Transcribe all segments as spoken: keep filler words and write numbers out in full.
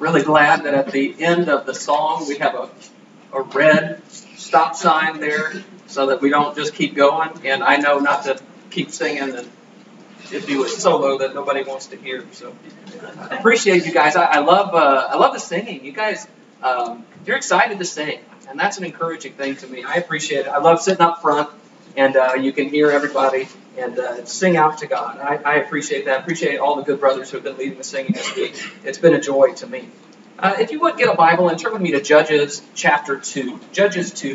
really glad that at the end of the song we have a, a red stop sign there so that we don't just keep going. And I know not to keep singing and it'd be a solo that nobody wants to hear. So I appreciate you guys. I, I love uh, I love the singing. You guys, um, you're excited to sing, and that's an encouraging thing to me. I appreciate it. I love sitting up front, and uh, you can hear everybody and uh, sing out to God. I, I appreciate that. I appreciate all the good brothers who have been leading the singing this week. It's been a joy to me. Uh, if you would get a Bible and turn with me to Judges chapter two. Judges two.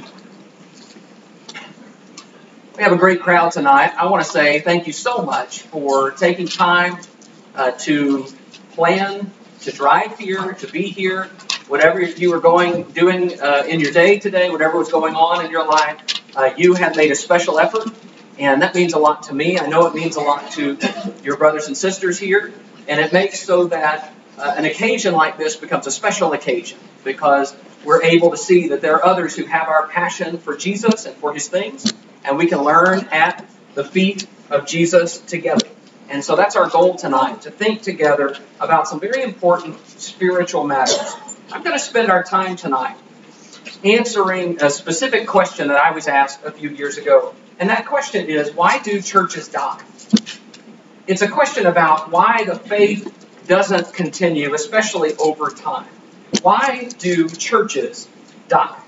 We have a great crowd tonight. I want to say thank you so much for taking time uh, to plan, to drive here, to be here, whatever you were going, doing uh, in your day today, whatever was going on in your life, uh, you have made a special effort, and that means a lot to me. I know it means a lot to your brothers and sisters here, and it makes so that uh, an occasion like this becomes a special occasion because we're able to see that there are others who have our passion for Jesus and for His things, and we can learn at the feet of Jesus together. And so that's our goal tonight, to think together about some very important spiritual matters. I'm going to spend our time tonight answering a specific question that I was asked a few years ago. And that question is, why do churches die? It's a question about why the faith doesn't continue, especially over time. Why do churches die?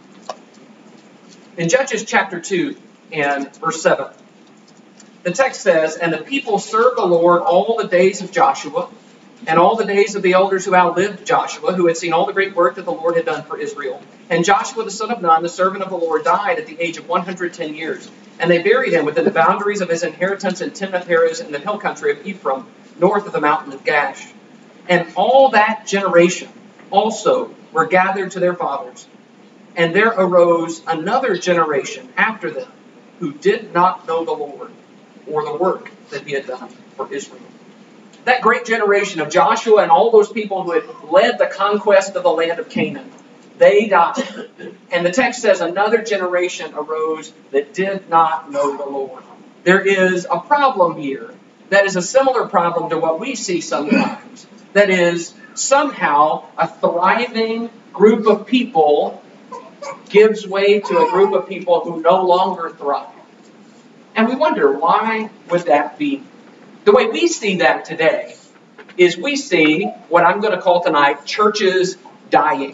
In Judges chapter two and verse seven, the text says, "And the people served the Lord all the days of Joshua, and all the days of the elders who outlived Joshua, who had seen all the great work that the Lord had done for Israel. And Joshua the son of Nun, the servant of the Lord, died at the age of one hundred ten years. And they buried him within the boundaries of his inheritance in Timnath-Heres in the hill country of Ephraim, north of the mountain of Gash. And all that generation also were gathered to their fathers. And there arose another generation after them who did not know the Lord, or the work that He had done for Israel." That great generation of Joshua and all those people who had led the conquest of the land of Canaan, they died. And the text says another generation arose that did not know the Lord. There is a problem here that is a similar problem to what we see sometimes. That is, somehow a thriving group of people gives way to a group of people who no longer thrive. And we wonder, why would that be? The way we see that today is we see what I'm going to call tonight churches dying.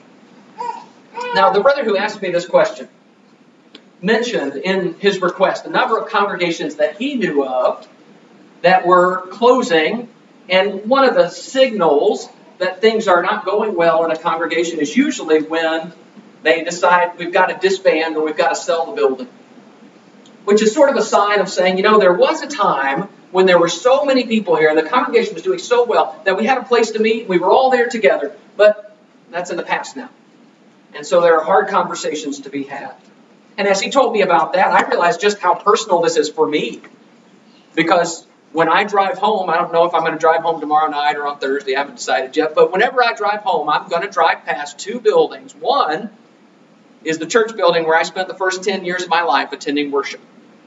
Now, the brother who asked me this question mentioned in his request a number of congregations that he knew of that were closing, and one of the signals that things are not going well in a congregation is usually when they decide we've got to disband or we've got to sell the building. Which is sort of a sign of saying, you know, there was a time when there were so many people here and the congregation was doing so well that we had a place to meet. We were all there together. But that's in the past now. And so there are hard conversations to be had. And as he told me about that, I realized just how personal this is for me. Because when I drive home, I don't know if I'm going to drive home tomorrow night or on Thursday. I haven't decided yet. But whenever I drive home, I'm going to drive past two buildings. One is the church building where I spent the first ten years of my life attending worship.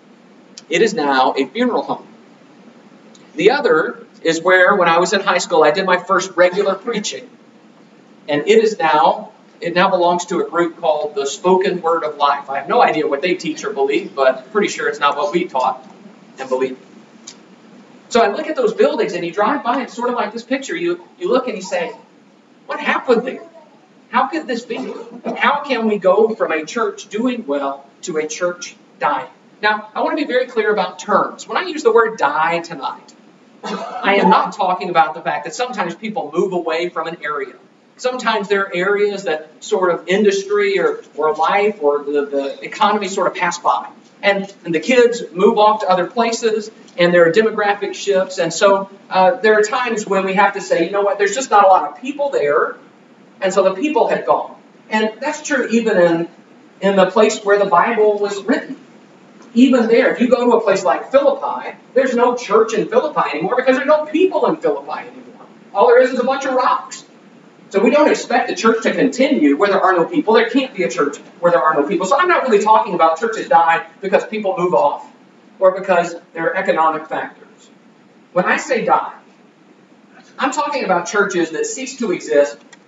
It is now a funeral home. The other is where, when I was in high school, I did my first regular preaching. And it is now, it now belongs to a group called the Spoken Word of Life. I have no idea what they teach or believe, but I'm pretty sure it's not what we taught and believe. So I look at those buildings and you drive by, it's sort of like this picture. You, you look and you say, what happened there? How could this be? How can we go from a church doing well to a church dying? Now, I want to be very clear about terms. When I use the word die tonight, I am not talking about the fact that sometimes people move away from an area. Sometimes there are areas that sort of industry or, or life or the, the economy sort of pass by. And, and the kids move off to other places, and there are demographic shifts. And so uh, there are times when we have to say, you know what, there's just not a lot of people there, and so the people have gone. And that's true even in, in the place where the Bible was written. Even there, if you go to a place like Philippi, there's no church in Philippi anymore because there's no people in Philippi anymore. All there is is a bunch of rocks. So we don't expect the church to continue where there are no people. There can't be a church where there are no people. So I'm not really talking about churches die because people move off or because there are economic factors. When I say die, I'm talking about churches that cease to exist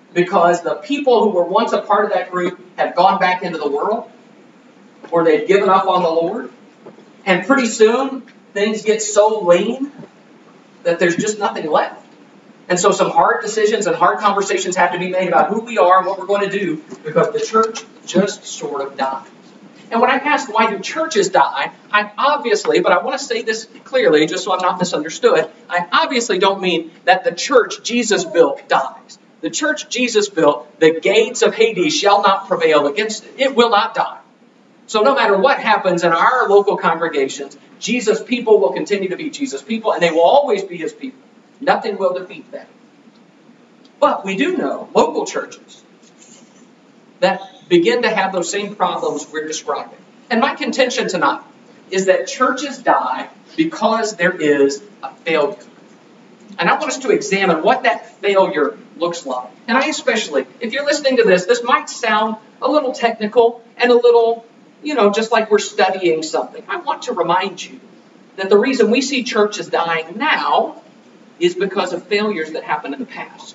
because the people who were once a part of that group have gone back into the world, or they've given up on the Lord. And pretty soon, things get so lean that there's just nothing left. And so some hard decisions and hard conversations have to be made about who we are and what we're going to do, because the church just sort of dies. And when I ask why do churches die, I obviously, but I want to say this clearly just so I'm not misunderstood, I obviously don't mean that the church Jesus built dies. The church Jesus built, the gates of Hades shall not prevail against it. It will not die. So no matter what happens in our local congregations, Jesus' people will continue to be Jesus' people, and they will always be his people. Nothing will defeat them. But we do know local churches that begin to have those same problems we're describing. And my contention tonight is that churches die because there is a failure. And I want us to examine what that failure looks like. And I especially, if you're listening to this, this might sound a little technical and a little, you know, just like we're studying something. I want to remind you that the reason we see churches dying now is because of failures that happened in the past.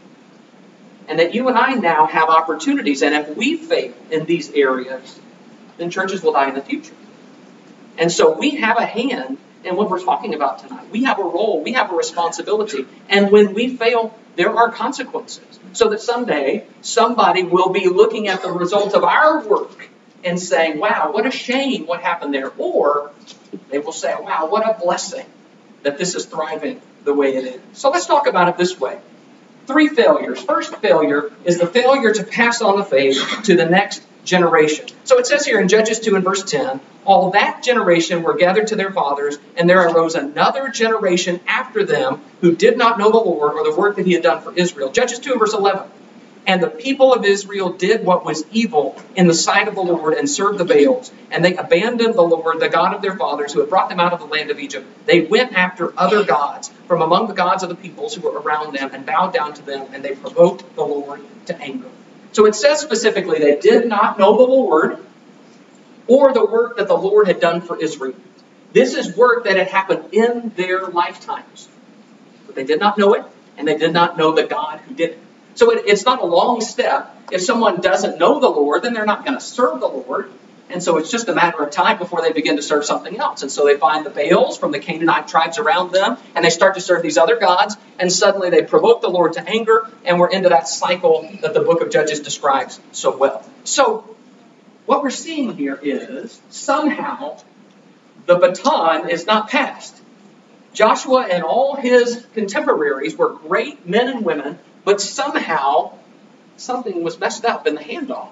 And that you and I now have opportunities. And if we fail in these areas, then churches will die in the future. And so we have a hand in what we're talking about tonight. We have a role. We have a responsibility. And when we fail, there are consequences. So that someday, somebody will be looking at the result of our work and saying, wow, what a shame what happened there. Or they will say, wow, what a blessing that this is thriving the way it is. So let's talk about it this way. Three failures. First failure is the failure to pass on the faith to the next generation. So it says here in Judges two and verse ten, all that generation were gathered to their fathers, and there arose another generation after them who did not know the Lord or the work that he had done for Israel. Judges two and verse eleven. And the people of Israel did what was evil in the sight of the Lord and served the Baals. And they abandoned the Lord, the God of their fathers, who had brought them out of the land of Egypt. They went after other gods from among the gods of the peoples who were around them and bowed down to them, and they provoked the Lord to anger. So it says specifically they did not know the Lord or the work that the Lord had done for Israel. This is work that had happened in their lifetimes. But they did not know it, and they did not know the God who did it. So it, it's not a long step. If someone doesn't know the Lord, then they're not going to serve the Lord. And so it's just a matter of time before they begin to serve something else. And so they find the Baals from the Canaanite tribes around them, and they start to serve these other gods, and suddenly they provoke the Lord to anger, and we're into that cycle that the book of Judges describes so well. So what we're seeing here is somehow the baton is not passed. Joshua and all his contemporaries were great men and women, but somehow something was messed up in the handoff.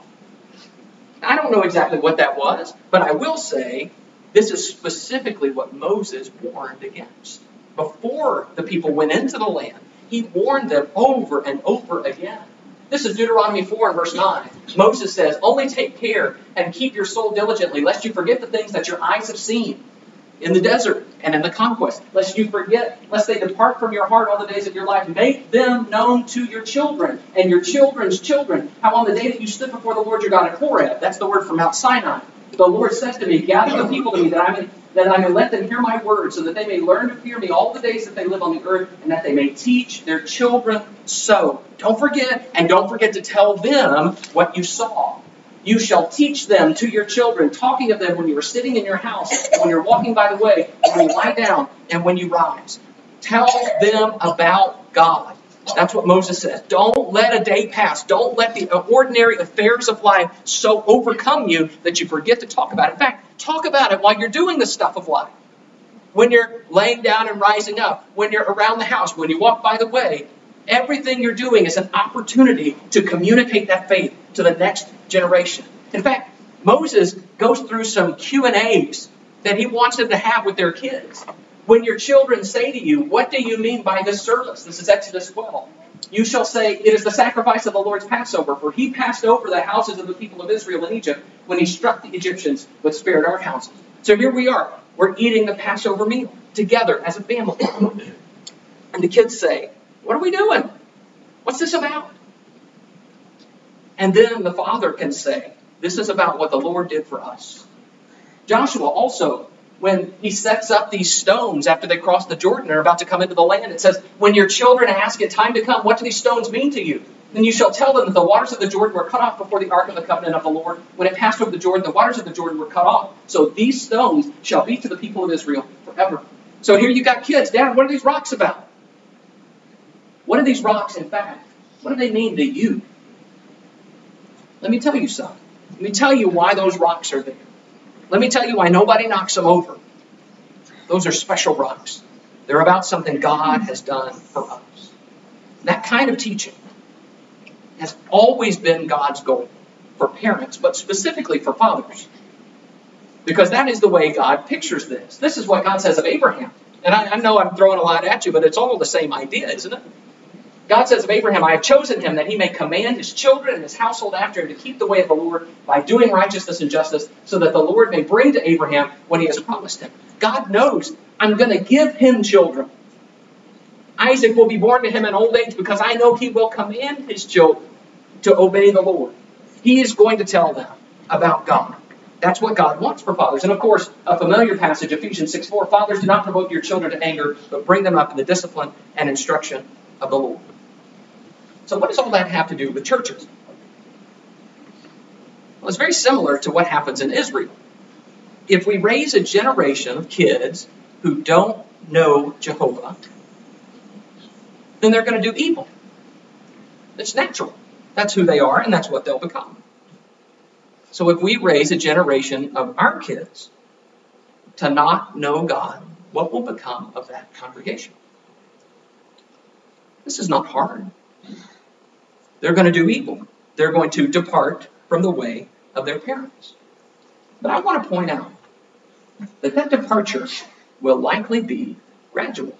I don't know exactly what that was, but I will say this is specifically what Moses warned against. Before the people went into the land, he warned them over and over again. This is Deuteronomy four and verse nine. Moses says, only take care and keep your soul diligently, lest you forget the things that your eyes have seen in the desert and in the conquest, lest you forget, lest they depart from your heart all the days of your life. Make them known to your children and your children's children, how on the day that you stood before the Lord your God at Horeb, that's the word from Mount Sinai, the Lord says to me, gather the people to me, that I may that I may let them hear my word, so that they may learn to fear me all the days that they live on the earth, and that they may teach their children so. Don't forget, and don't forget to tell them what you saw. You shall teach them to your children, talking of them when you are sitting in your house, when you're walking by the way, when you lie down, and when you rise. Tell them about God. That's what Moses says. Don't let a day pass. Don't let the ordinary affairs of life so overcome you that you forget to talk about it. In fact, talk about it while you're doing the stuff of life. When you're laying down and rising up, when you're around the house, when you walk by the way, everything you're doing is an opportunity to communicate that faith to the next generation. In fact, Moses goes through some Q and A's that he wants them to have with their kids. When your children say to you, what do you mean by this service? This is Exodus twelve. You shall say, it is the sacrifice of the Lord's Passover, for he passed over the houses of the people of Israel in Egypt when he struck the Egyptians but spared our houses. So here we are. We're eating the Passover meal together as a family. And the kids say, what are we doing? What's this about? And then the father can say, this is about what the Lord did for us. Joshua also, when he sets up these stones after they cross the Jordan and are about to come into the land, it says, when your children ask it time to come, what do these stones mean to you? Then you shall tell them that the waters of the Jordan were cut off before the ark of the covenant of the Lord. When it passed over the Jordan, the waters of the Jordan were cut off. So these stones shall be to the people of Israel forever. So here you got kids. Dad, what are these rocks about? What are these rocks, in fact? What do they mean to you? Let me tell you something. Let me tell you why those rocks are there. Let me tell you why nobody knocks them over. Those are special rocks. They're about something God has done for us. That kind of teaching has always been God's goal for parents, but specifically for fathers. Because that is the way God pictures this. This is what God says of Abraham. And I, I know I'm throwing a lot at you, but it's all the same idea, isn't it? God says of Abraham, I have chosen him that he may command his children and his household after him to keep the way of the Lord by doing righteousness and justice, so that the Lord may bring to Abraham what he has promised him. God knows, I'm going to give him children. Isaac will be born to him in old age because I know he will command his children to obey the Lord. He is going to tell them about God. That's what God wants for fathers. And of course, a familiar passage, Ephesians six four, fathers, do not provoke your children to anger, but bring them up in the discipline and instruction of the Lord. So what does all that have to do with churches? Well, it's very similar to what happens in Israel. If we raise a generation of kids who don't know Jehovah, then they're going to do evil. It's natural. That's who they are, and that's what they'll become. So if we raise a generation of our kids to not know God, what will become of that congregation? This is not hard. They're going to do evil. They're going to depart from the way of their parents. But I want to point out that that departure will likely be gradual.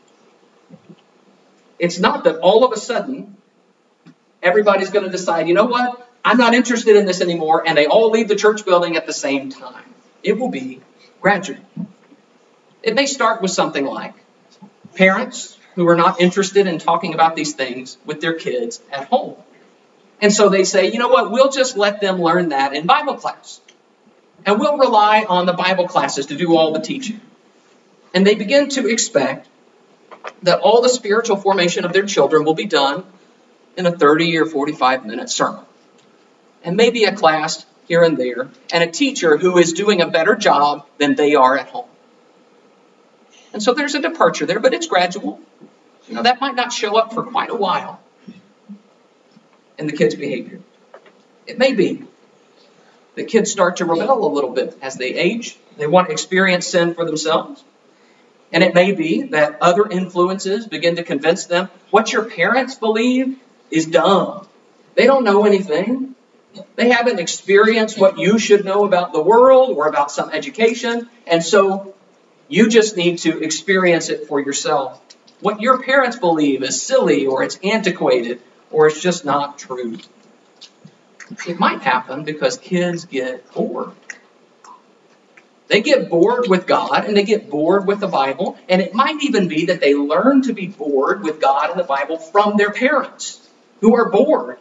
It's not that all of a sudden everybody's going to decide, you know what, I'm not interested in this anymore, and they all leave the church building at the same time. It will be gradual. It may start with something like parents who are not interested in talking about these things with their kids at home. And so they say, you know what, we'll just let them learn that in Bible class. And we'll rely on the Bible classes to do all the teaching. And they begin to expect that all the spiritual formation of their children will be done in a thirty or forty-five minute sermon. And maybe a class here and there, and a teacher who is doing a better job than they are at home. And so there's a departure there, but it's gradual. You know, that might not show up for quite a while in the kids' behavior. It may be the kids start to rebel a little bit as they age. They want to experience sin for themselves. And it may be that other influences begin to convince them what your parents believe is dumb. They don't know anything. They haven't experienced what you should know about the world or about some education. And so you just need to experience it for yourself. What your parents believe is silly, or it's antiquated, or it's just not true. It might happen because kids get bored. They get bored with God, and they get bored with the Bible, and it might even be that they learn to be bored with God and the Bible from their parents, who are bored.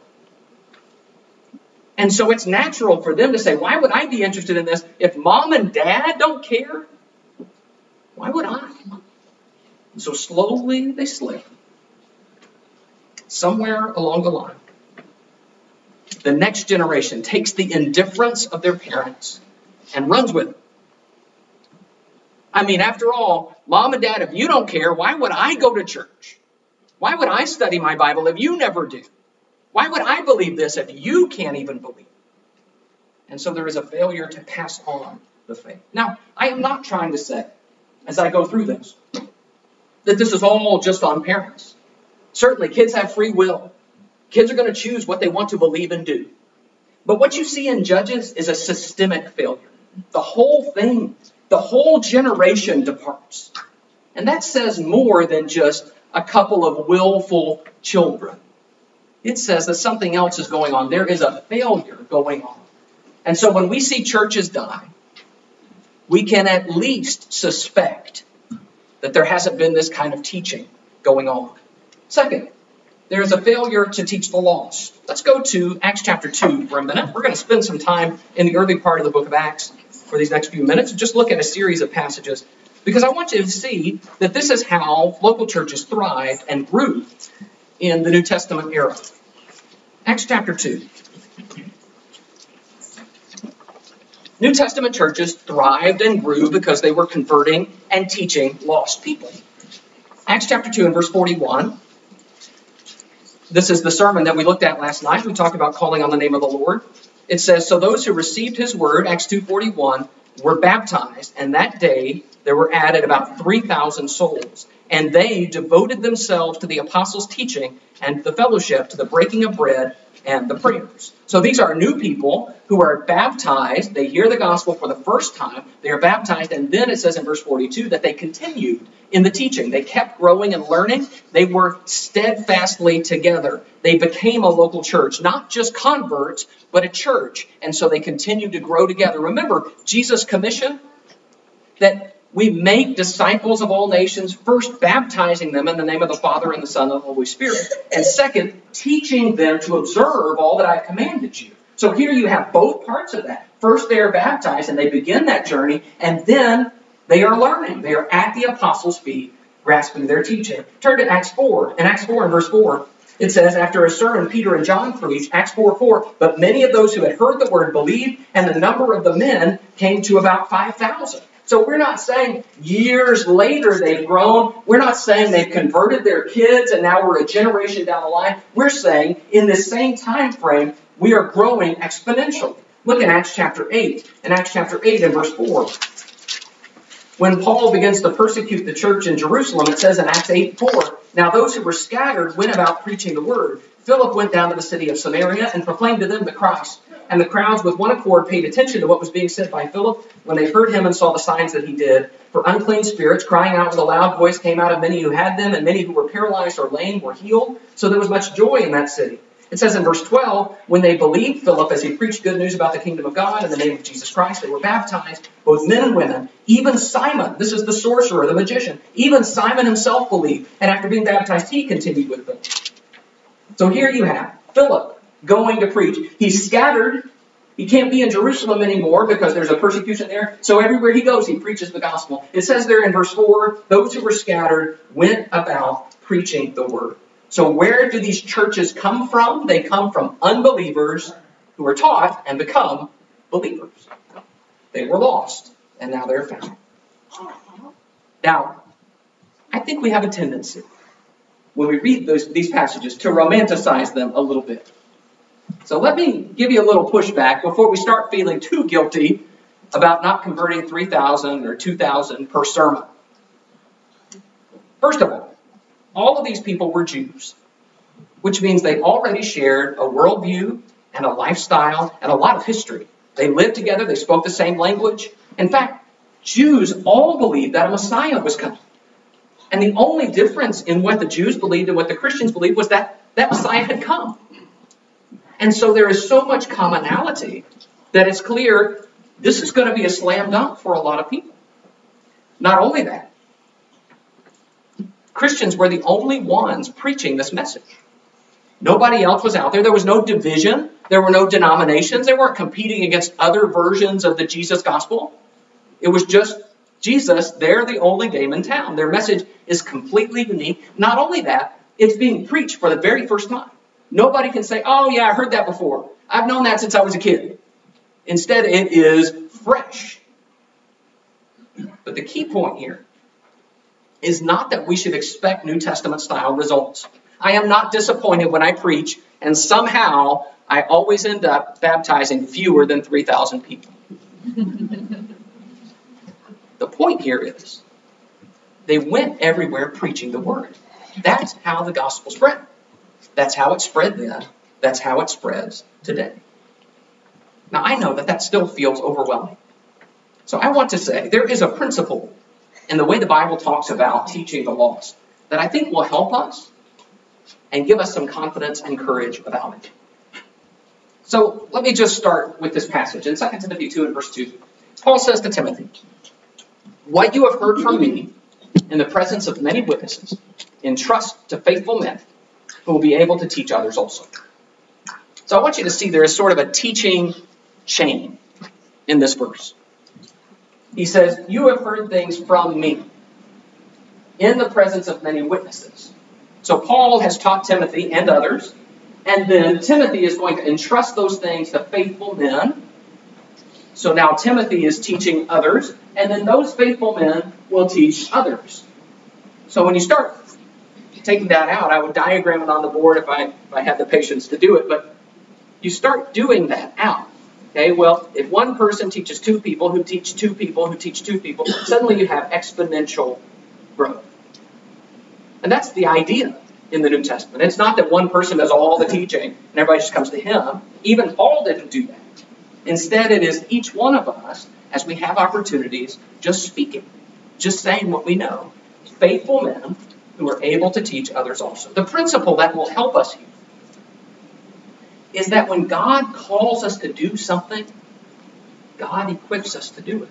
And so it's natural for them to say, why would I be interested in this if mom and dad don't care? Why would I? And so slowly they slip. Somewhere along the line, the next generation takes the indifference of their parents and runs with it. I mean, after all, mom and dad, if you don't care, why would I go to church? Why would I study my Bible if you never do? Why would I believe this if you can't even believe it? And so there is a failure to pass on the faith. Now, I am not trying to say, as I go through this, that this is all just on parents. Certainly, kids have free will. Kids are going to choose what they want to believe and do. But what you see in Judges is a systemic failure. The whole thing, the whole generation departs. And that says more than just a couple of willful children. It says that something else is going on. There is a failure going on. And so when we see churches die, we can at least suspect that there hasn't been this kind of teaching going on. Second, there is a failure to teach the lost. Let's go to Acts chapter two for a minute. We're going to spend some time in the early part of the book of Acts for these next few minutes and just look at a series of passages, because I want you to see that this is how local churches thrived and grew in the New Testament era. Acts chapter two. New Testament churches thrived and grew because they were converting and teaching lost people. Acts chapter two and verse forty-one. This is the sermon that we looked at last night. We talked about calling on the name of the Lord. It says, so those who received his word, Acts two forty-one, were baptized, and that day there were added about three thousand souls. And they devoted themselves to the apostles' teaching and the fellowship, to the breaking of bread and the prayers. So these are new people who are baptized. They hear the gospel for the first time. They are baptized, and then it says in verse forty-two that they continued in the teaching. They kept growing and learning. They worked steadfastly together. They became a local church, not just converts, but a church. And so they continued to grow together. Remember Jesus' commission that we make disciples of all nations, first baptizing them in the name of the Father and the Son and the Holy Spirit, and second, teaching them to observe all that I've commanded you. So here you have both parts of that. First, they are baptized, and they begin that journey, and then they are learning. They are at the apostles' feet, grasping their teaching. Turn to Acts four. In Acts four and verse four, it says, after a sermon Peter and John preached, Acts four four, but many of those who had heard the word believed, and the number of the men came to about five thousand. So we're not saying years later they've grown. We're not saying they've converted their kids and now we're a generation down the line. We're saying in this same time frame, we are growing exponentially. Look at Acts chapter eight. In Acts chapter eight and verse four. When Paul begins to persecute the church in Jerusalem, it says in Acts eight four, now those who were scattered went about preaching the word. Philip went down to the city of Samaria and proclaimed to them the Christ. And the crowds with one accord paid attention to what was being said by Philip when they heard him and saw the signs that he did. For unclean spirits, crying out with a loud voice, came out of many who had them, and many who were paralyzed or lame were healed. So there was much joy in that city. It says in verse twelve, when they believed Philip as he preached good news about the kingdom of God in the name of Jesus Christ, they were baptized, both men and women. Even Simon, this is the sorcerer, the magician, even Simon himself believed. And after being baptized, he continued with them. So here you have Philip going to preach. He's scattered. He can't be in Jerusalem anymore because there's a persecution there. So everywhere he goes, he preaches the gospel. It says there in verse four, those who were scattered went about preaching the word. So where do these churches come from? They come from unbelievers who are taught and become believers. They were lost, and now they're found. Now, I think we have a tendency, when we read those, these passages, to romanticize them a little bit. So let me give you a little pushback before we start feeling too guilty about not converting three thousand or two thousand per sermon. First of all, all of these people were Jews, which means they already shared a worldview and a lifestyle and a lot of history. They lived together. They spoke the same language. In fact, Jews all believed that a Messiah was coming. And the only difference in what the Jews believed and what the Christians believed was that that Messiah had come. And so there is so much commonality that it's clear this is going to be a slam dunk for a lot of people. Not only that, Christians were the only ones preaching this message. Nobody else was out there. There was no division. There were no denominations. They weren't competing against other versions of the Jesus gospel. It was just Jesus. They're the only game in town. Their message is completely unique. Not only that, it's being preached for the very first time. Nobody can say, oh, yeah, I heard that before. I've known that since I was a kid. Instead, it is fresh. But the key point here is not that we should expect New Testament style results. I am not disappointed when I preach and somehow I always end up baptizing fewer than three thousand people. The point here is they went everywhere preaching the word. That's how the gospel spread. That's how it spread then. That's how it spreads today. Now, I know that that still feels overwhelming. So I want to say there is a principle in the way the Bible talks about teaching the lost that I think will help us and give us some confidence and courage about it. So let me just start with this passage in Second Timothy two and verse two. Paul says to Timothy, what you have heard from me in the presence of many witnesses, entrust to faithful men who will be able to teach others also. So I want you to see there is sort of a teaching chain in this verse. He says, you have heard things from me in the presence of many witnesses. So Paul has taught Timothy and others, And then Timothy is going to entrust those things to faithful men. So now Timothy is teaching others, and then those faithful men will teach others. So when you start taking that out, I would diagram it on the board if I, if I had the patience to do it, but you start doing that out. Okay, well, if one person teaches two people who teach two people who teach two people, suddenly you have exponential growth. And that's the idea in the New Testament. It's not that one person does all the teaching and everybody just comes to him. Even Paul didn't do that. Instead, it is each one of us, as we have opportunities, just speaking, just saying what we know. Faithful men who are able to teach others also. The principle that will help us here is that when God calls us to do something, God equips us to do it.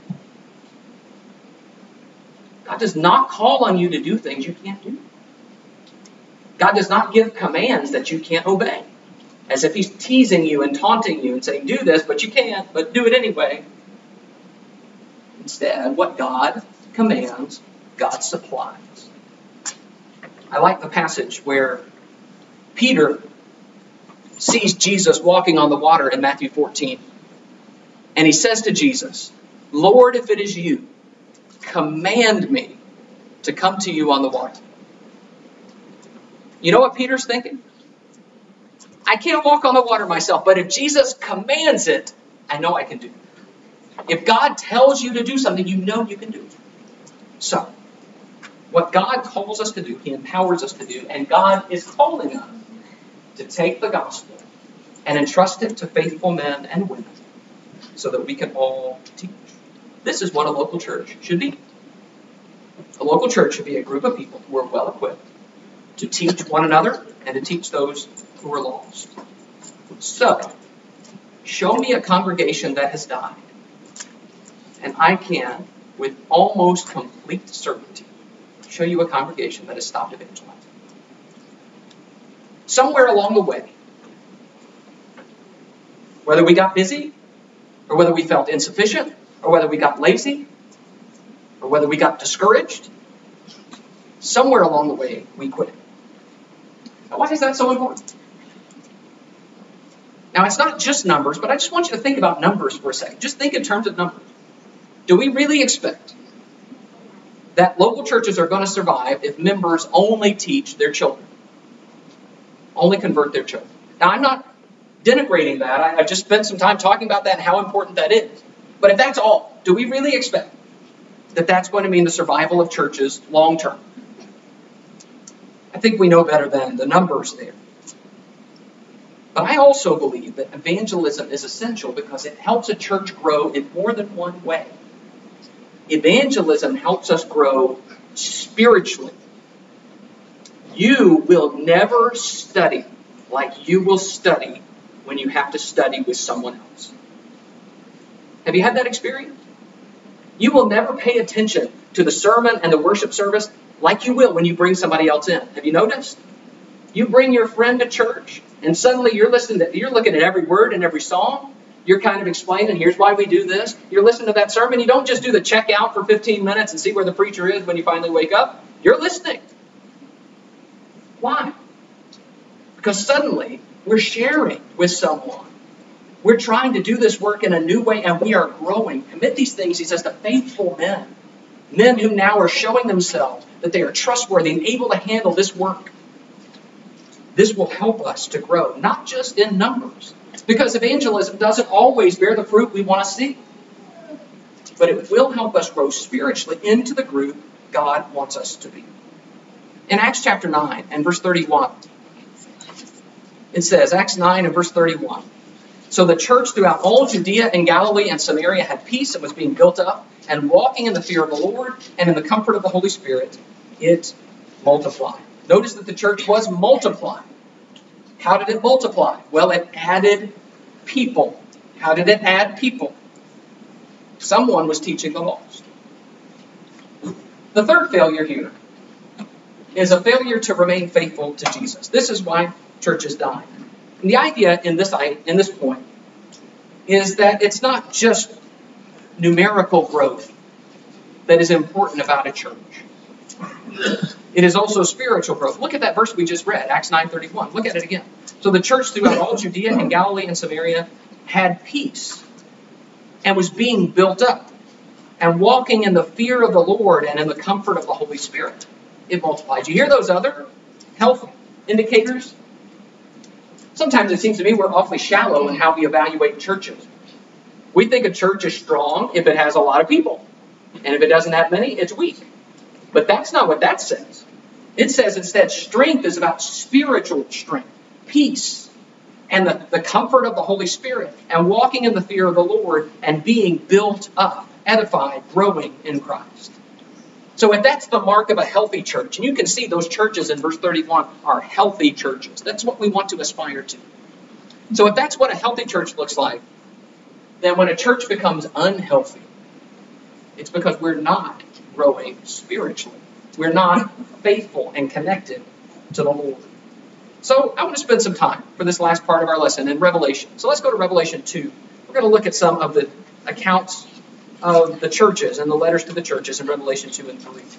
God does not call on you to do things you can't do. God does not give commands that you can't obey, as if he's teasing you and taunting you and saying, do this, but you can't, but do it anyway. Instead, what God commands, God supplies. I like the passage where Peter sees Jesus walking on the water in Matthew fourteen. And he says to Jesus, Lord, if it is you, command me to come to you on the water. You know what Peter's thinking? I can't walk on the water myself, but if Jesus commands it, I know I can do it. If God tells you to do something, you know you can do it. So, what God calls us to do, he empowers us to do, and God is calling us to take the gospel and entrust it to faithful men and women so that we can all teach. This is what a local church should be. A local church should be a group of people who are well equipped to teach one another and to teach those who are lost. So, show me a congregation that has died, and I can, with almost complete certainty, show you a congregation that has stopped evangelizing. Somewhere along the way, whether we got busy, or whether we felt insufficient, or whether we got lazy, or whether we got discouraged, somewhere along the way, we quit. Now, why is that so important? Now, it's not just numbers, but I just want you to think about numbers for a second. Just think in terms of numbers. Do we really expect that local churches are going to survive if members only teach their children? Only convert their children. Now, I'm not denigrating that. I, I've just spent some time talking about that and how important that is. But if that's all, do we really expect that that's going to mean the survival of churches long term? I think we know better than the numbers there. But I also believe that evangelism is essential because it helps a church grow in more than one way. Evangelism helps us grow spiritually. You will never study like you will study when you have to study with someone else. Have you had that experience? You will never pay attention to the sermon and the worship service like you will when you bring somebody else in. Have you noticed? You bring your friend to church, and suddenly you're listening to, you're looking at every word and every song. You're kind of explaining, here's why we do this. You're listening to that sermon. You don't just do the check out for fifteen minutes and see where the preacher is when you finally wake up. You're listening. Why? Because suddenly we're sharing with someone. We're trying to do this work in a new way, and we are growing. Commit these things, he says, to faithful men. Men who now are showing themselves that they are trustworthy and able to handle this work. This will help us to grow, not just in numbers, because evangelism doesn't always bear the fruit we want to see. But it will help us grow spiritually into the group God wants us to be. In Acts chapter nine and verse thirty-one, it says, Acts nine and verse thirty-one, so the church throughout all Judea and Galilee and Samaria had peace and was being built up, and walking in the fear of the Lord and in the comfort of the Holy Spirit, it multiplied. Notice that the church was multiplied. How did it multiply? Well, it added people. How did it add people? Someone was teaching the lost. The third failure here is a failure to remain faithful to Jesus. This is why churches die. And the idea in this, in this point is that it's not just numerical growth that is important about a church. It is also spiritual growth. Look at that verse we just read, Acts nine thirty-one. Look at it again. So the church throughout all Judea and Galilee and Samaria had peace and was being built up and walking in the fear of the Lord and in the comfort of the Holy Spirit. It multiplied. Do you hear those other health indicators? Sometimes it seems to me we're awfully shallow in how we evaluate churches. We think a church is strong if it has a lot of people. And if it doesn't have many, it's weak. But that's not what that says. It says instead strength is about spiritual strength, peace, and the, the comfort of the Holy Spirit, and walking in the fear of the Lord and being built up, edified, growing in Christ. So if that's the mark of a healthy church, and you can see those churches in verse thirty-one are healthy churches. That's what we want to aspire to. So if that's what a healthy church looks like, then when a church becomes unhealthy, it's because we're not growing spiritually. We're not faithful and connected to the Lord. So I want to spend some time for this last part of our lesson in Revelation. So let's go to Revelation two. We're going to look at some of the accounts of the churches and the letters to the churches in Revelation two and three.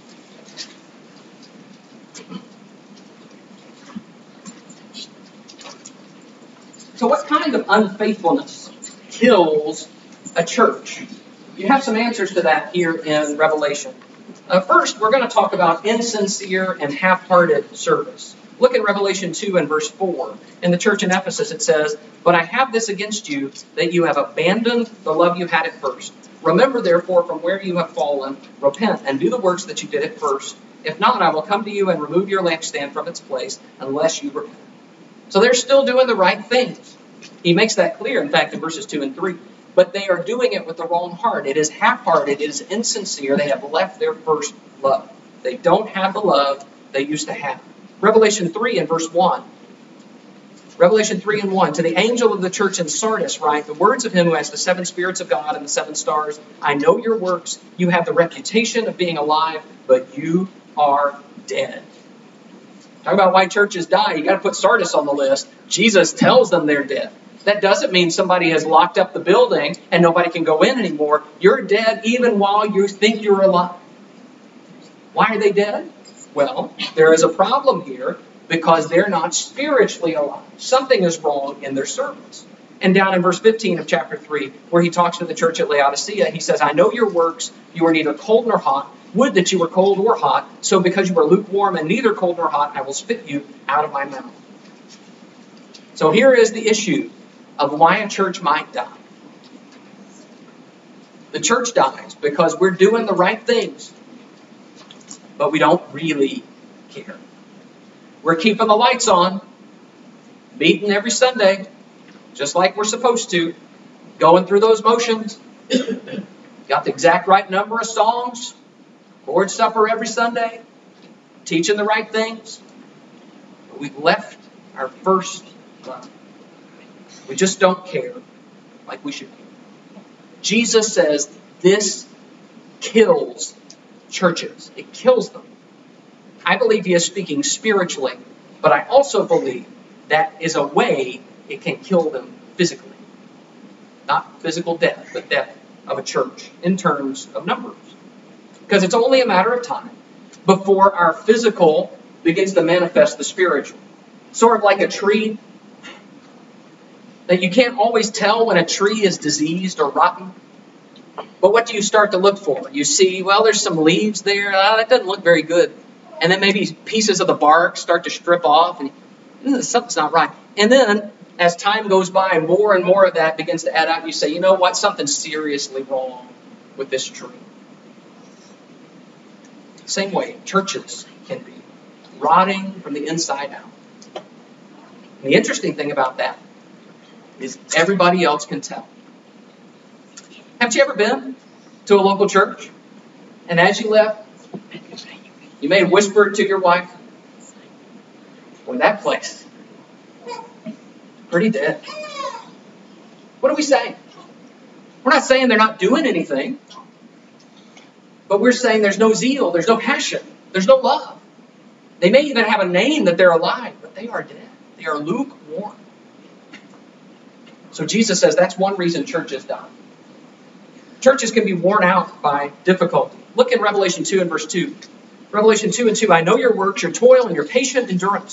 So what kind of unfaithfulness kills a church? You have some answers to that here in Revelation. Uh, first, we're going to talk about insincere and half-hearted service. Look at Revelation two and verse four. In the church in Ephesus it says, "But I have this against you, that you have abandoned the love you had at first. Remember therefore from where you have fallen, repent, and do the works that you did at first. If not, I will come to you and remove your lampstand from its place, unless you repent." So they're still doing the right things. He makes that clear, in fact, in verses two and three. But they are doing it with the wrong heart. It is half-hearted. It is insincere. They have left their first love. They don't have the love they used to have. Revelation three and verse one. Revelation three and one. "To the angel of the church in Sardis write, the words of him who has the seven spirits of God and the seven stars. I know your works. You have the reputation of being alive, but you are dead." Talk about why churches die. You got to put Sardis on the list. Jesus tells them they're dead. That doesn't mean somebody has locked up the building and nobody can go in anymore. You're dead even while you think you're alive. Why are they dead? Well, there is a problem here because they're not spiritually alive. Something is wrong in their service. And down in verse fifteen of chapter three, where he talks to the church at Laodicea, he says, "I know your works. You are neither cold nor hot. Would that you were cold or hot. So because you are lukewarm and neither cold nor hot, I will spit you out of my mouth." So here is the issue of why a church might die. The church dies because we're doing the right things, but we don't really care. We're keeping the lights on, meeting every Sunday, just like we're supposed to, going through those motions. Got the exact right number of songs, Lord's Supper every Sunday, teaching the right things. But we've left our first love. We just don't care like we should care. Jesus says this kills churches. It kills them. I believe he is speaking spiritually, but I also believe that is a way it can kill them physically. Not physical death, but death of a church in terms of numbers. Because it's only a matter of time before our physical begins to manifest the spiritual. Sort of like a tree. That you can't always tell when a tree is diseased or rotten. But what do you start to look for? You see, well, there's some leaves there. Uh, that doesn't look very good. And then maybe pieces of the bark start to strip off. And mm, something's not right. And then, as time goes by, more and more of that begins to add up. You say, you know what? Something's seriously wrong with this tree. Same way, churches can be rotting from the inside out. And the interesting thing about that is everybody else can tell. Haven't you ever been to a local church? And as you left, you may have whispered to your wife, "Boy, that place, pretty dead." What are we saying? We're not saying they're not doing anything. But we're saying there's no zeal, there's no passion, there's no love. They may even have a name that they're alive, but they are dead. They are lukewarm. So Jesus says that's one reason churches die. Churches can be worn out by difficulty. Look in Revelation two and verse two. Revelation two and two, "I know your works, your toil, and your patient endurance,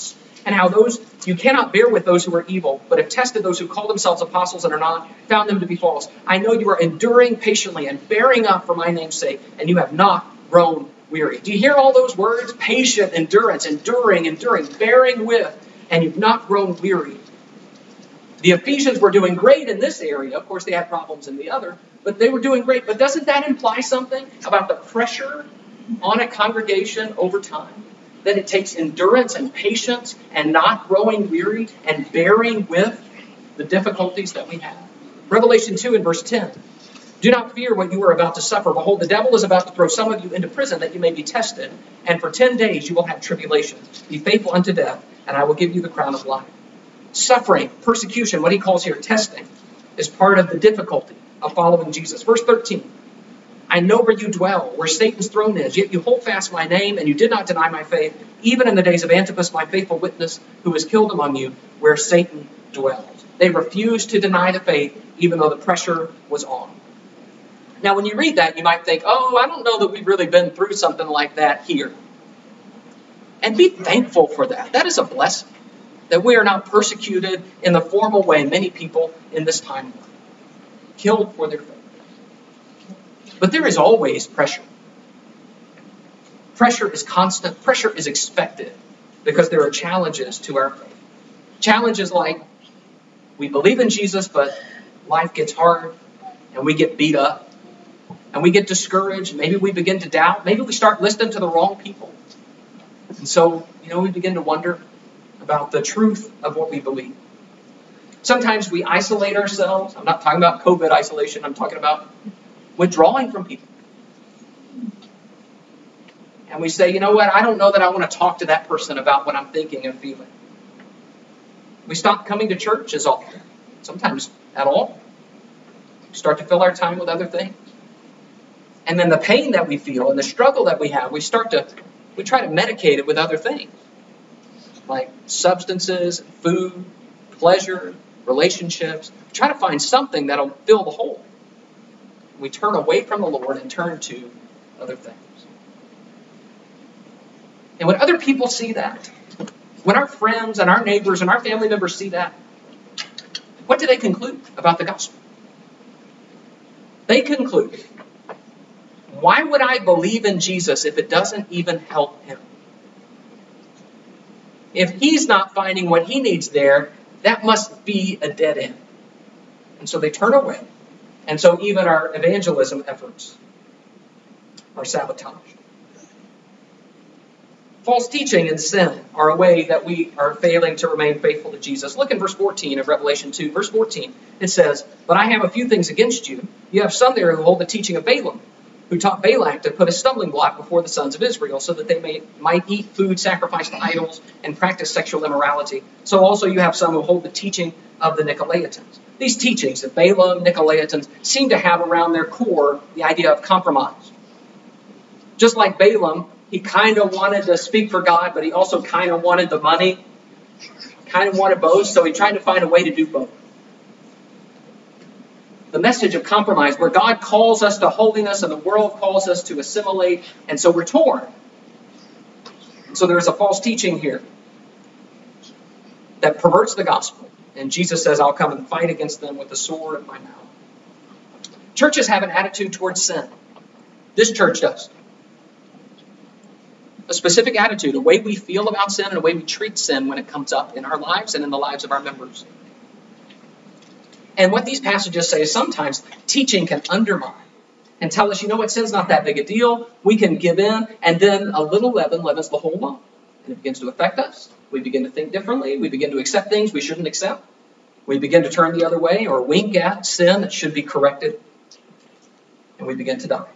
and how those you cannot bear with those who are evil, but have tested those who call themselves apostles and are not, found them to be false. I know you are enduring patiently and bearing up for my name's sake, and you have not grown weary. Do you hear all those words? Patient, endurance, enduring, enduring, bearing with, and you've not grown weary. The Ephesians were doing great in this area. Of course, they had problems in the other, but they were doing great. But doesn't that imply something about the pressure on a congregation over time? That it takes endurance and patience and not growing weary and bearing with the difficulties that we have. Revelation two and verse ten. Do not fear what you are about to suffer. Behold, the devil is about to throw some of you into prison that you may be tested. And for ten days you will have tribulation. Be faithful unto death, and I will give you the crown of life. Suffering, persecution, what he calls here testing, is part of the difficulty of following Jesus. Verse thirteen. I know where you dwell, where Satan's throne is, yet you hold fast my name, and you did not deny my faith, even in the days of Antipas, my faithful witness, who was killed among you, where Satan dwells. They refused to deny the faith, even though the pressure was on. Now, when you read that, you might think, oh, I don't know that we've really been through something like that here. And be thankful for that. That is a blessing, that we are not persecuted in the formal way many people in this time were, killed for their faith. But there is always pressure. Pressure is constant. Pressure is expected because there are challenges to our faith. Challenges like we believe in Jesus, but life gets hard and we get beat up and we get discouraged. Maybe we begin to doubt. Maybe we start listening to the wrong people. And so, you know, we begin to wonder about the truth of what we believe. Sometimes we isolate ourselves. I'm not talking about COVID isolation. I'm talking about withdrawing from people. And we say, you know what, I don't know that I want to talk to that person about what I'm thinking and feeling. We stop coming to church as often, sometimes at all. We start to fill our time with other things. And then the pain that we feel and the struggle that we have, we start to, we try to medicate it with other things. Like substances, food, pleasure, relationships. We try to find something that'll fill the hole. We turn away from the Lord and turn to other things. And when other people see that, when our friends and our neighbors and our family members see that, what do they conclude about the gospel? They conclude, why would I believe in Jesus if it doesn't even help him? If he's not finding what he needs there, that must be a dead end. And so they turn away. And so even our evangelism efforts are sabotaged. False teaching and sin are a way that we are failing to remain faithful to Jesus. Look in verse fourteen of Revelation two. Verse fourteen, it says, but I have a few things against you. You have some there who hold the teaching of Balaam, who taught Balak to put a stumbling block before the sons of Israel so that they may, might eat food sacrificed to idols and practice sexual immorality. So also you have some who hold the teaching of the Nicolaitans. These teachings of Balaam, Nicolaitans, seem to have around their core the idea of compromise. Just like Balaam, he kind of wanted to speak for God, but he also kind of wanted the money, kind of wanted both, so he tried to find a way to do both. The message of compromise, where God calls us to holiness and the world calls us to assimilate, and so we're torn. So there's a false teaching here that perverts the gospel. And Jesus says, I'll come and fight against them with the sword of my mouth. Churches have an attitude towards sin. This church does. A specific attitude, a way we feel about sin and a way we treat sin when it comes up in our lives and in the lives of our members. And what these passages say is sometimes teaching can undermine and tell us, you know what, sin's not that big a deal. We can give in, and then a little leaven leavens the whole lump. And it begins to affect us. We begin to think differently. We begin to accept things we shouldn't accept. We begin to turn the other way or wink at sin that should be corrected. And we begin to die.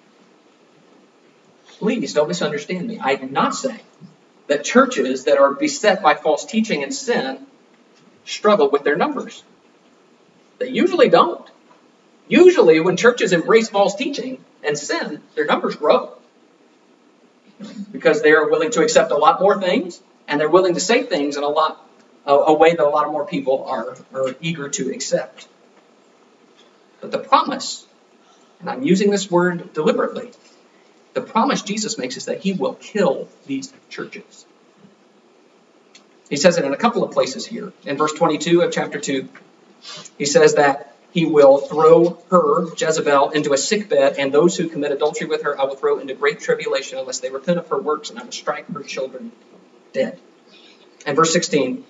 Please don't misunderstand me. I am not saying that churches that are beset by false teaching and sin struggle with their numbers. They usually don't. Usually when churches embrace false teaching and sin, their numbers grow. Because they are willing to accept a lot more things, and they're willing to say things in a lot a, a way that a lot more people are, are eager to accept. But the promise, and I'm using this word deliberately, the promise Jesus makes is that he will kill these churches. He says it in a couple of places here. In verse twenty-two of chapter two, he says that he will throw her, Jezebel, into a sickbed, and those who commit adultery with her I will throw into great tribulation unless they repent of her works, and I will strike her children dead. And verse sixteen,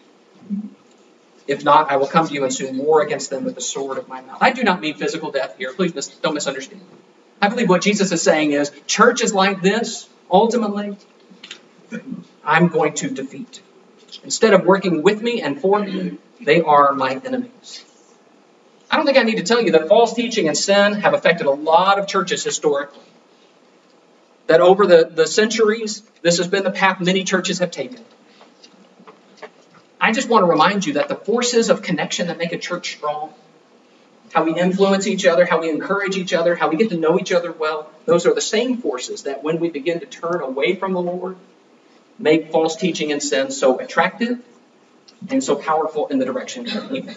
if not, I will come to you and soon war against them with the sword of my mouth. I do not mean physical death here. Please mis- don't misunderstand. I believe what Jesus is saying is, churches like this, ultimately, I'm going to defeat. Instead of working with me and for me, they are my enemies. I don't think I need to tell you that false teaching and sin have affected a lot of churches historically. That over the, the centuries, this has been the path many churches have taken. I just want to remind you that the forces of connection that make a church strong, how we influence each other, how we encourage each other, how we get to know each other well, those are the same forces that when we begin to turn away from the Lord, make false teaching and sin so attractive and so powerful in the direction of evil.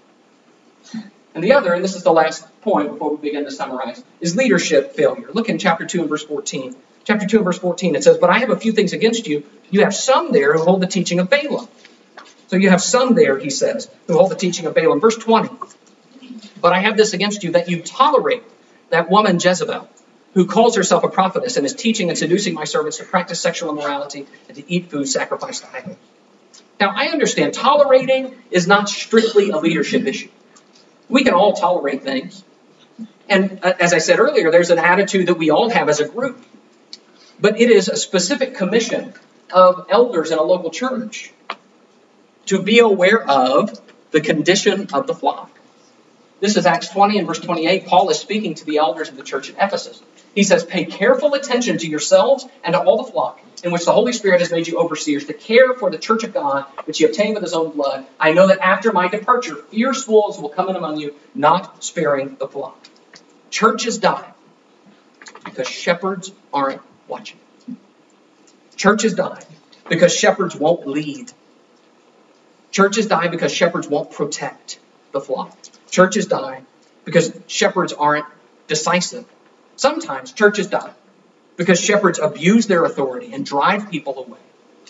And the other, and this is the last point before we begin to summarize, is leadership failure. Look in chapter two and verse fourteen. Chapter two and verse fourteen, it says, but I have a few things against you. You have some there who hold the teaching of Balaam. So you have some there, he says, who hold the teaching of Balaam. Verse twenty, but I have this against you, that you tolerate that woman Jezebel, who calls herself a prophetess and is teaching and seducing my servants to practice sexual immorality and to eat food sacrificed to idols. Now, I understand tolerating is not strictly a leadership issue. We can all tolerate things. And uh, as I said earlier, there's an attitude that we all have as a group. But it is a specific commission of elders in a local church to be aware of the condition of the flock. This is Acts twenty and verse twenty-eight. Paul is speaking to the elders of the church at Ephesus. He says, pay careful attention to yourselves and to all the flock in which the Holy Spirit has made you overseers to care for the church of God, which he obtained with his own blood. I know that after my departure, fierce wolves will come in among you, not sparing the flock. Churches die because shepherds aren't watching. Churches die because shepherds won't lead. Churches die because shepherds won't protect the flock. Churches die because shepherds aren't decisive. Sometimes churches die because shepherds abuse their authority and drive people away.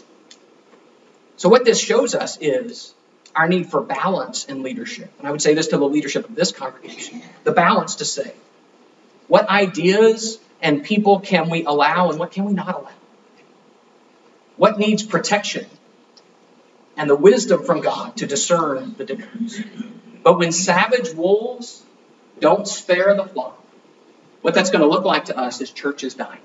So what this shows us is our need for balance in leadership. And I would say this to the leadership of this congregation. The balance to say, what ideas and people can we allow and what can we not allow? What needs protection? And the wisdom from God to discern the difference. But when savage wolves don't spare the flock, what that's going to look like to us is churches dying.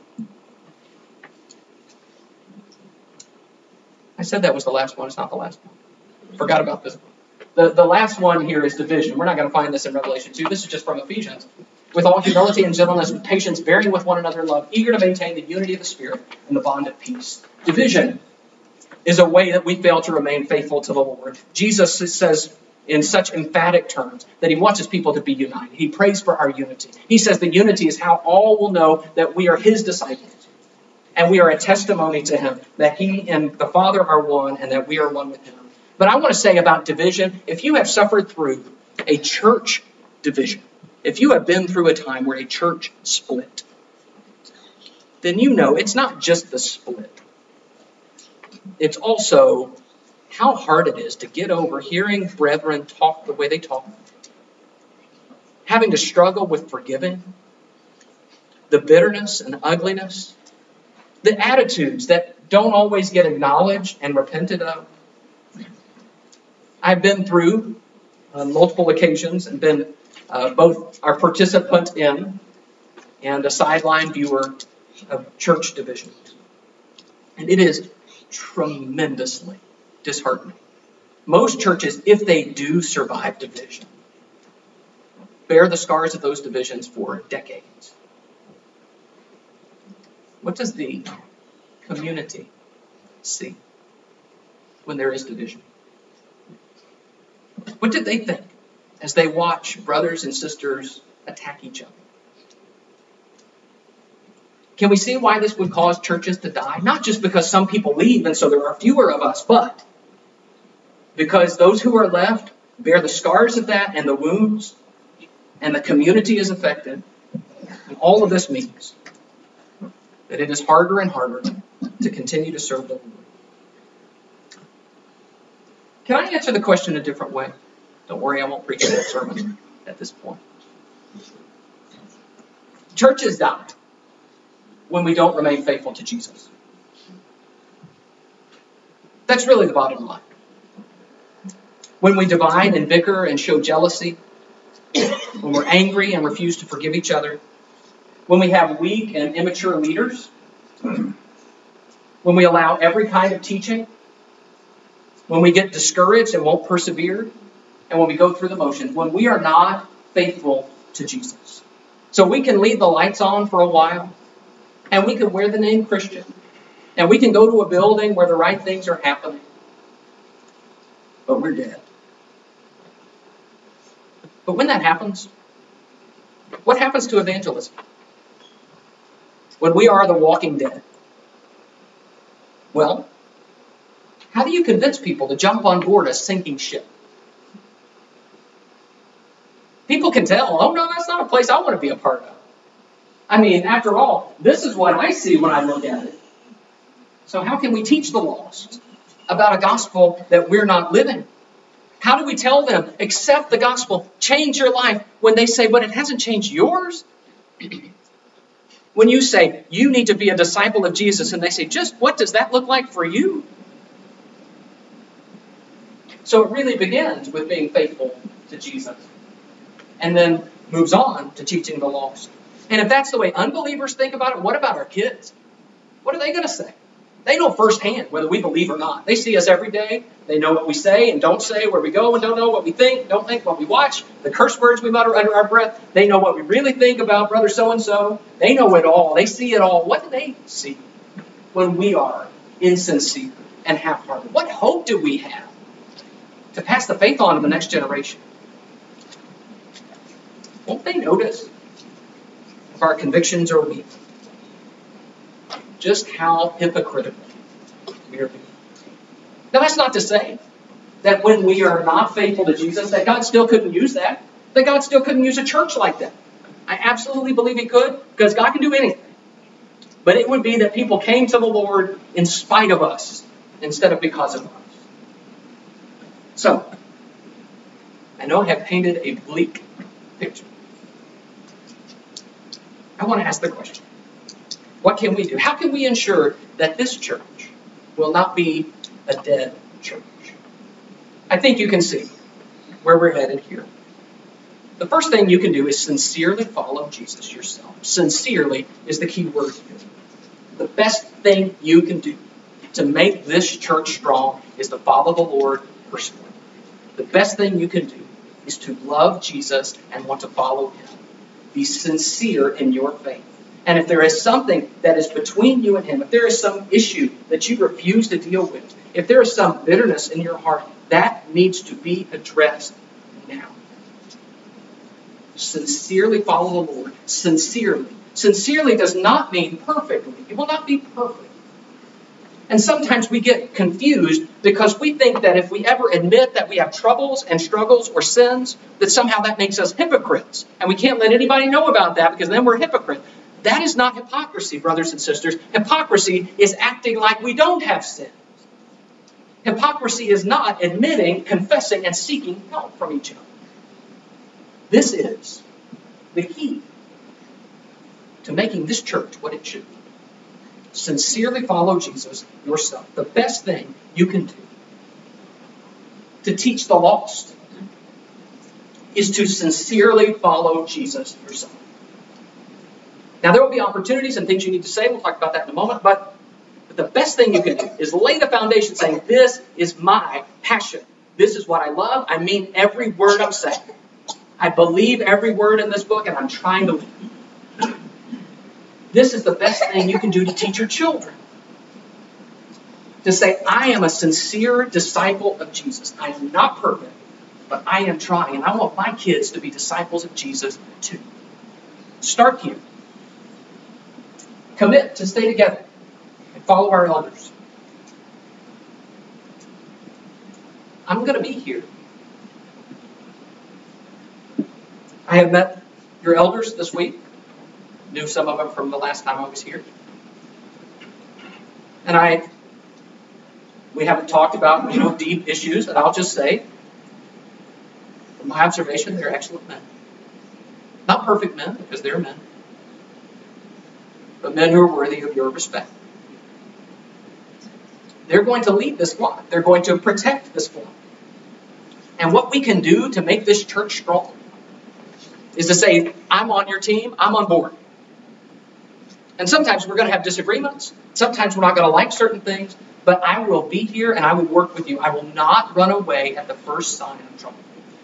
I said that was the last one. It's not the last one. Forgot about this one. The, the last one here is division. We're not going to find this in Revelation two. This is just from Ephesians. With all humility and gentleness, with patience, bearing with one another in love, eager to maintain the unity of the Spirit and the bond of peace. Division is a way that we fail to remain faithful to the Lord. Jesus says in such emphatic terms that he wants his people to be united. He prays for our unity. He says the unity is how all will know that we are his disciples. And we are a testimony to him that he and the Father are one and that we are one with him. But I want to say about division, if you have suffered through a church division, if you have been through a time where a church split, then you know it's not just the split. It's also how hard it is to get over hearing brethren talk the way they talk, having to struggle with forgiving, the bitterness and ugliness, the attitudes that don't always get acknowledged and repented of. I've been through on multiple occasions and been uh, both our participant in and a sideline viewer of church divisions. And it is tremendously disheartening. Most churches, if they do survive division, bear the scars of those divisions for decades. What does the community see when there is division? What did they think as they watch brothers and sisters attack each other? Can we see why this would cause churches to die? Not just because some people leave and so there are fewer of us, but because those who are left bear the scars of that and the wounds, and the community is affected. And all of this means that it is harder and harder to continue to serve the Lord. Can I answer the question a different way? Don't worry, I won't preach that sermon at this point. Churches die when we don't remain faithful to Jesus. That's really the bottom line. When we divide and bicker and show jealousy, when we're angry and refuse to forgive each other, when we have weak and immature leaders, when we allow every kind of teaching, when we get discouraged and won't persevere, and when we go through the motions, when we are not faithful to Jesus. So we can leave the lights on for a while, and we can wear the name Christian, and we can go to a building where the right things are happening, but we're dead. But when that happens, what happens to evangelism? When we are the walking dead? Well, how do you convince people to jump on board a sinking ship? People can tell, oh no, that's not a place I want to be a part of. I mean, after all, this is what I see when I look at it. So how can we teach the lost about a gospel that we're not living? How do we tell them, accept the gospel, change your life, when they say, but it hasn't changed yours? When you say, you need to be a disciple of Jesus, and they say, just what does that look like for you? So it really begins with being faithful to Jesus, and then moves on to teaching the lost. And if that's the way unbelievers think about it, what about our kids? What are they going to say? They know firsthand whether we believe or not. They see us every day. They know what we say and don't say, where we go and don't know, what we think, don't think, what we watch, the curse words we mutter under our breath. They know what we really think about brother so-and-so. They know it all. They see it all. What do they see when we are insincere and half-hearted? What hope do we have to pass the faith on to the next generation? Won't they notice if our convictions are weak? Just how hypocritical we are being. Now, that's not to say that when we are not faithful to Jesus, that God still couldn't use that. That God still couldn't use a church like that. I absolutely believe He could, because God can do anything. But it would be that people came to the Lord in spite of us, instead of because of us. So, I know I have painted a bleak picture. I want to ask the question. What can we do? How can we ensure that this church will not be a dead church? I think you can see where we're headed here. The first thing you can do is sincerely follow Jesus yourself. Sincerely is the key word here. The best thing you can do to make this church strong is to follow the Lord personally. The best thing you can do is to love Jesus and want to follow Him. Be sincere in your faith. And if there is something that is between you and Him, if there is some issue that you refuse to deal with, if there is some bitterness in your heart, that needs to be addressed now. Sincerely follow the Lord. Sincerely. Sincerely does not mean perfectly. It will not be perfect. And sometimes we get confused because we think that if we ever admit that we have troubles and struggles or sins, that somehow that makes us hypocrites. And we can't let anybody know about that because then we're hypocrites. That is not hypocrisy, brothers and sisters. Hypocrisy is acting like we don't have sins. Hypocrisy is not admitting, confessing, and seeking help from each other. This is the key to making this church what it should be. Sincerely follow Jesus yourself. The best thing you can do to teach the lost is to sincerely follow Jesus yourself. Now, there will be opportunities and things you need to say. We'll talk about that in a moment. But, but the best thing you can do is lay the foundation saying, this is my passion. This is what I love. I mean every word I'm saying. I believe every word in this book, and I'm trying to live. This is the best thing you can do to teach your children. To say, I am a sincere disciple of Jesus. I am not perfect, but I am trying. And I want my kids to be disciples of Jesus too. Start here. Commit to stay together and follow our elders. I'm going to be here. I have met your elders this week. Knew some of them from the last time I was here. And I We haven't talked about, you know, deep issues, and I'll just say, from my observation, they're excellent men. Not perfect men, because they're men, but men who are worthy of your respect. They're going to lead this flock. They're going to protect this flock. And what we can do to make this church strong is to say, I'm on your team, I'm on board. And sometimes we're going to have disagreements. Sometimes we're not going to like certain things. But I will be here and I will work with you. I will not run away at the first sign of trouble.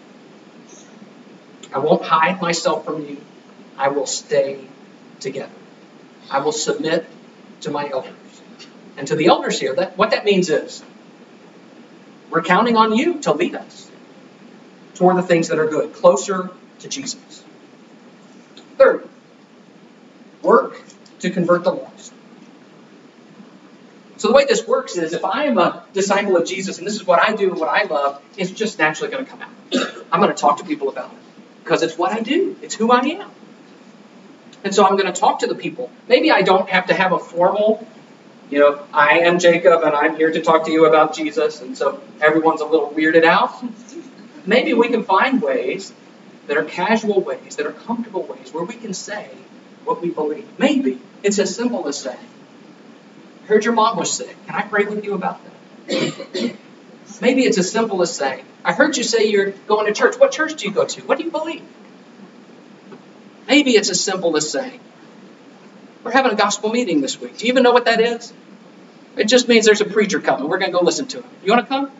I won't hide myself from you. I will stay together. I will submit to my elders. And to the elders here, that, what that means is we're counting on you to lead us toward the things that are good, closer to Jesus. Third, work to convert the lost. So the way this works is if I am a disciple of Jesus and this is what I do and what I love, it's just naturally going to come out. I'm going to talk to people about it because it's what I do. It's who I am. And so I'm going to talk to the people. Maybe I don't have to have a formal, you know, I am Jacob and I'm here to talk to you about Jesus. And so everyone's a little weirded out. Maybe we can find ways that are casual ways, that are comfortable ways where we can say what we believe. Maybe it's as simple as saying, I heard your mom was sick. Can I pray with you about that? Maybe it's as simple as saying, I heard you say you're going to church. What church do you go to? What do you believe? Maybe it's as simple as saying, we're having a gospel meeting this week. Do you even know what that is? It just means there's a preacher coming. We're going to go listen to him. You want to come?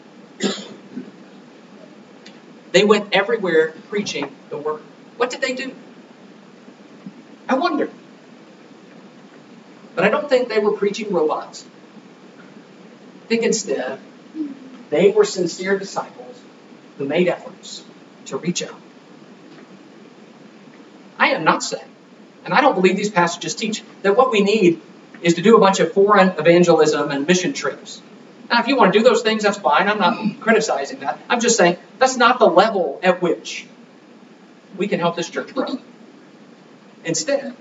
They went everywhere preaching the word. What did they do? I wonder. But I don't think they were preaching robots. I think instead, they were sincere disciples who made efforts to reach out. I am not saying, and I don't believe these passages teach, that what we need is to do a bunch of foreign evangelism and mission trips. Now, if you want to do those things, that's fine. I'm not criticizing that. I'm just saying that's not the level at which we can help this church grow. Instead,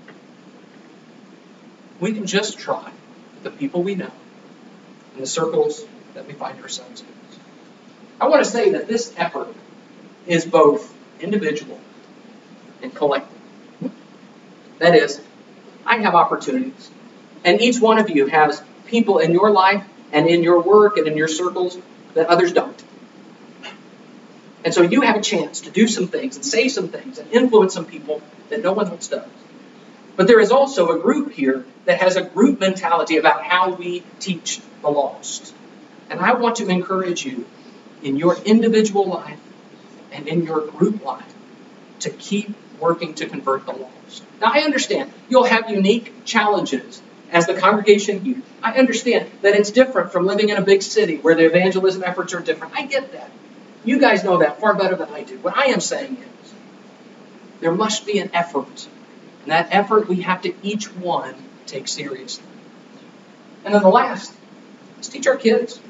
we can just try the people we know in the circles that we find ourselves in. I want to say that this effort is both individual and collective. That is, I have opportunities, and each one of you has people in your life and in your work and in your circles that others don't. And so you have a chance to do some things and say some things and influence some people that no one else does. But there is also a group here that has a group mentality about how we teach the lost. And I want to encourage you in your individual life and in your group life to keep working to convert the lost. Now, I understand you'll have unique challenges as the congregation youth. I understand that it's different from living in a big city where the evangelism efforts are different. I get that. You guys know that far better than I do. What I am saying is there must be an effort. And that effort we have to each one take seriously. And then the last is teach our kids.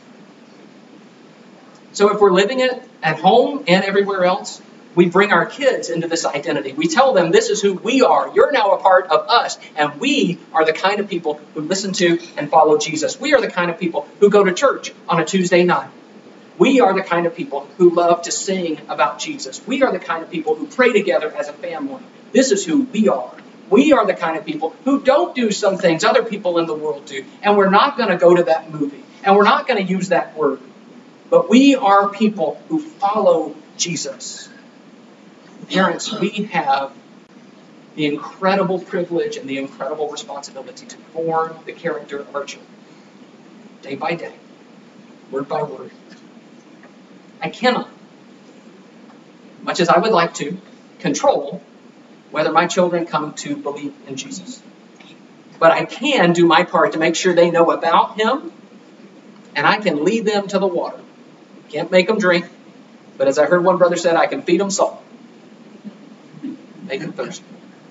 So if we're living it at home and everywhere else, we bring our kids into this identity. We tell them this is who we are. You're now a part of us. And we are the kind of people who listen to and follow Jesus. We are the kind of people who go to church on a Tuesday night. We are the kind of people who love to sing about Jesus. We are the kind of people who pray together as a family. This is who we are. We are the kind of people who don't do some things other people in the world do. And we're not going to go to that movie. And we're not going to use that word. But we are people who follow Jesus. Parents, we have the incredible privilege and the incredible responsibility to form the character of our children. Day by day. Word by word. I cannot, much as I would like to, control whether my children come to believe in Jesus. But I can do my part to make sure they know about Him, and I can lead them to the water. Can't make them drink, but as I heard one brother said, I can feed them salt. Make them thirsty.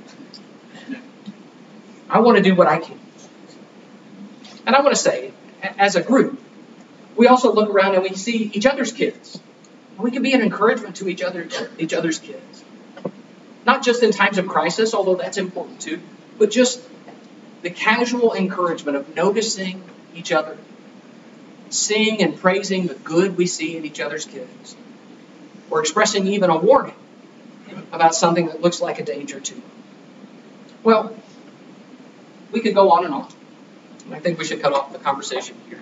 I want to do what I can. And I want to say, as a group, we also look around and we see each other's kids. We can be an encouragement to each other, each other's kids. Not just in times of crisis, although that's important too, but just the casual encouragement of noticing each other, sing and praising the good we see in each other's kids, or expressing even a warning about something that looks like a danger to them. Well, we could go on and on. I think we should cut off the conversation here.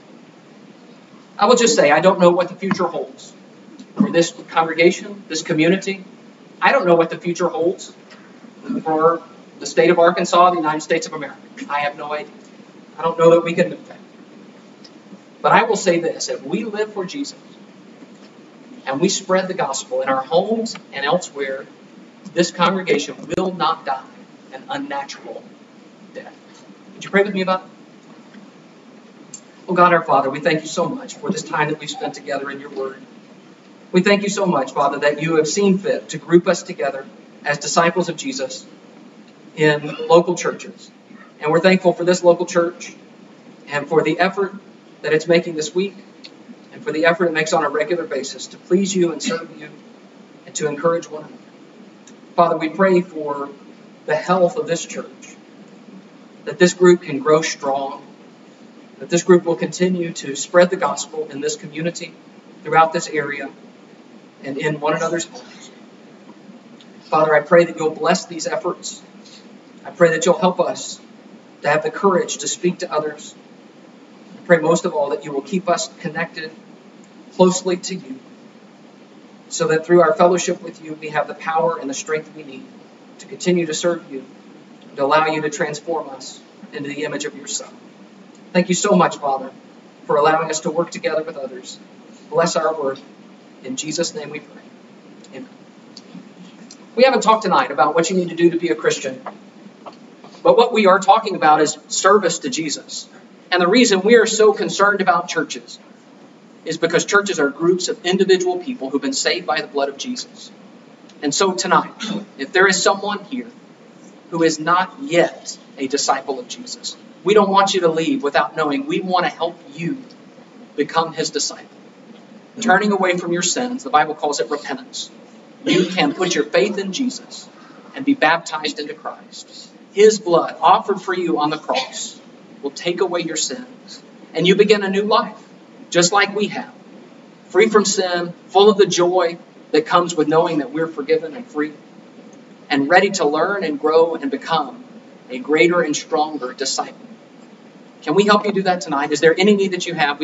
I will just say I don't know what the future holds for this congregation, this community. I don't know what the future holds for the state of Arkansas, the United States of America. I have no idea. I don't know that we can know that. But I will say this: if we live for Jesus and we spread the gospel in our homes and elsewhere, this congregation will not die an unnatural death. Would you pray with me about it? Oh God, our Father, we thank you so much for this time that we've spent together in your word. We thank you so much, Father, that you have seen fit to group us together as disciples of Jesus in local churches. And we're thankful for this local church and for the effort that it's making this week and for the effort it makes on a regular basis to please you and serve you and to encourage one another. Father, we pray for the health of this church, that this group can grow strong, that this group will continue to spread the gospel in this community, throughout this area, and in one another's homes. Father, I pray that you'll bless these efforts. I pray that you'll help us to have the courage to speak to others. I pray most of all that you will keep us connected closely to you, so that through our fellowship with you, we have the power and the strength we need to continue to serve you, and to allow you to transform us into the image of your Son. Thank you so much, Father, for allowing us to work together with others. Bless our work. In Jesus' name we pray. Amen. We haven't talked tonight about what you need to do to be a Christian, but what we are talking about is service to Jesus. And the reason we are so concerned about churches is because churches are groups of individual people who've been saved by the blood of Jesus. And so tonight, if there is someone here who is not yet a disciple of Jesus, we don't want you to leave without knowing we want to help you become his disciple. Turning away from your sins, the Bible calls it repentance. You can put your faith in Jesus and be baptized into Christ. His blood offered for you on the cross will take away your sins, and you begin a new life, just like we have. Free from sin, full of the joy that comes with knowing that we're forgiven and free, and ready to learn and grow and become a greater and stronger disciple. Can we help you do that tonight? Is there any need that you have?